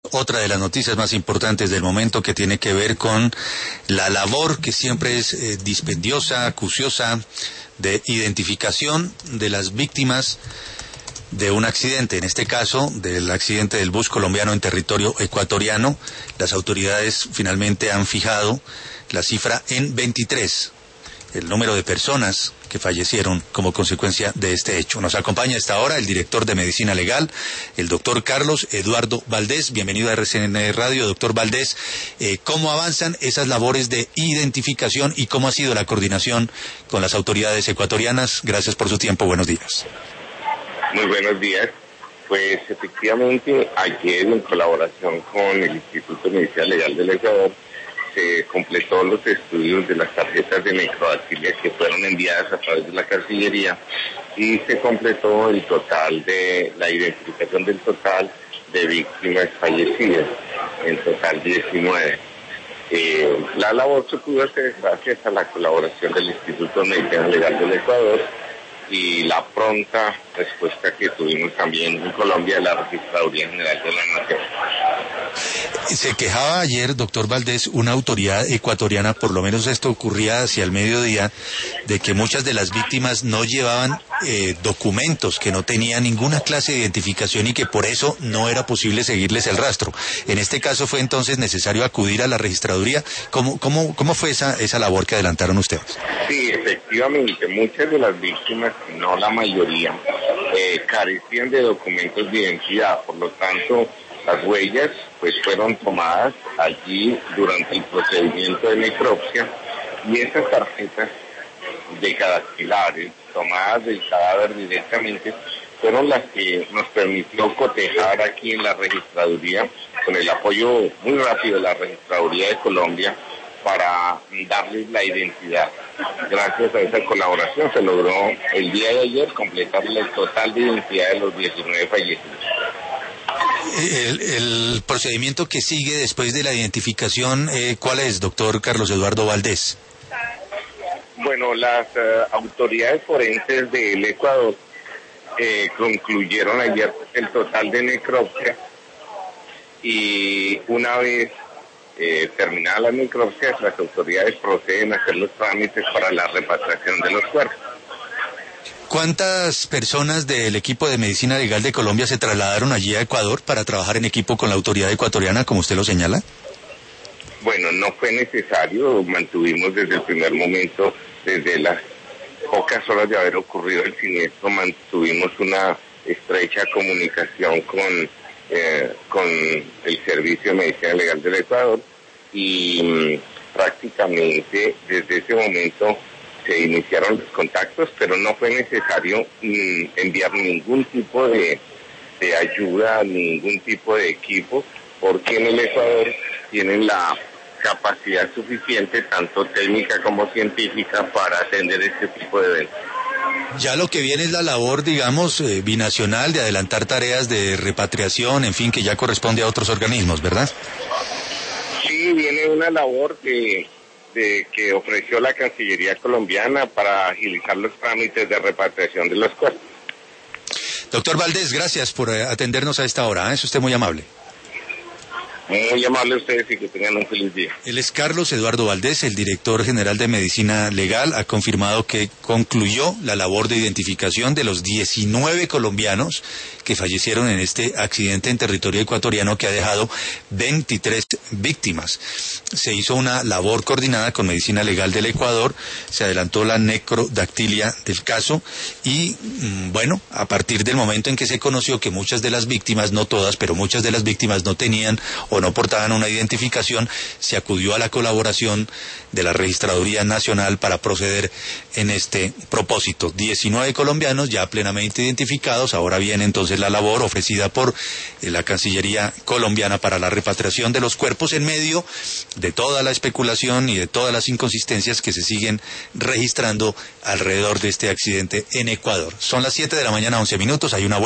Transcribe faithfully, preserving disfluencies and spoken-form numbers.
Otra de las noticias más importantes del momento que tiene que ver con la labor que siempre es eh, dispendiosa, acuciosa, de identificación de las víctimas de un accidente, en este caso del accidente del bus colombiano en territorio ecuatoriano. Las autoridades finalmente han fijado la cifra en veintitrés, el número de personas que fallecieron como consecuencia de este hecho. Nos acompaña a esta hora el director de Medicina Legal, el doctor Carlos Eduardo Valdés. Bienvenido a R C N Radio, doctor Valdés. Eh, ¿Cómo avanzan esas labores de identificación y cómo ha sido la coordinación con las autoridades ecuatorianas? Gracias por su tiempo, buenos días. Muy buenos días. Pues efectivamente, ayer en colaboración con el Instituto de Medicina Legal del Ecuador, se completó los estudios de las tarjetas de necrodactilia que fueron enviadas a través de la Cancillería y se completó el total de la identificación del total de víctimas fallecidas, en total diecinueve. Eh, la labor se pudo hacer gracias a la colaboración del Instituto de Medicina Legal del Ecuador y la pronta respuesta que tuvimos también en Colombia de la Registraduría General de la Nación. Se quejaba ayer, doctor Valdés, una autoridad ecuatoriana, por lo menos esto ocurría hacia el mediodía, de que muchas de las víctimas no llevaban eh, documentos, que no tenían ninguna clase de identificación y que por eso no era posible seguirles el rastro. En este caso fue entonces necesario acudir a la registraduría. ¿Cómo, cómo, cómo fue esa, esa labor que adelantaron ustedes? Sí, efectivamente, muchas de las víctimas, no la mayoría, eh, carecían de documentos de identidad, por lo tanto, las huellas pues fueron tomadas allí durante el procedimiento de necropsia y esas tarjetas decadactilares tomadas del cadáver directamente fueron las que nos permitió cotejar aquí en la registraduría con el apoyo muy rápido de la Registraduría de Colombia para darles la identidad. Gracias a esa colaboración se logró el día de ayer completar el total de identidad de los diecinueve fallecidos. El, el procedimiento que sigue después de la identificación, eh, ¿cuál es, doctor Carlos Eduardo Valdés? Bueno, las uh, autoridades forenses del Ecuador eh, concluyeron ayer el total de necropsia y una vez eh, terminadas las necropsias, las autoridades proceden a hacer los trámites para la repatriación de los cuerpos. ¿Cuántas personas del equipo de Medicina Legal de Colombia se trasladaron allí a Ecuador para trabajar en equipo con la autoridad ecuatoriana, como usted lo señala? Bueno, no fue necesario, mantuvimos desde el primer momento, desde las pocas horas de haber ocurrido el siniestro, mantuvimos una estrecha comunicación con, eh, con el Servicio de Medicina Legal del Ecuador y mmm, prácticamente desde ese momento se iniciaron los contactos, pero no fue necesario mmm, enviar ningún tipo de, de ayuda, ningún tipo de equipo, porque en el Ecuador tienen la capacidad suficiente, tanto técnica como científica, para atender este tipo de eventos. Ya lo que viene es la labor, digamos, eh, binacional de adelantar tareas de repatriación, en fin, que ya corresponde a otros organismos, ¿verdad? Sí, viene una labor de... De que ofreció la Cancillería colombiana para agilizar los trámites de repatriación de los cuerpos. Doctor Valdés, gracias por atendernos a esta hora, ¿eh? Es usted muy amable. Muy amable a ustedes y que tengan un feliz día. Él es Carlos Eduardo Valdés, el director general de Medicina Legal. Ha confirmado que concluyó la labor de identificación de los diecinueve colombianos que fallecieron en este accidente en territorio ecuatoriano que ha dejado veintitrés víctimas. Se hizo una labor coordinada con Medicina Legal del Ecuador, se adelantó la necrodactilia del caso y, bueno, a partir del momento en que se conoció que muchas de las víctimas, no todas, pero muchas de las víctimas no tenían o no portaban una identificación, se acudió a la colaboración de la Registraduría Nacional para proceder en este propósito. diecinueve colombianos ya plenamente identificados, ahora viene entonces la labor ofrecida por la Cancillería colombiana para la repatriación de los cuerpos en medio de toda la especulación y de todas las inconsistencias que se siguen registrando alrededor de este accidente en Ecuador. Son las siete de la mañana, once minutos, hay una buena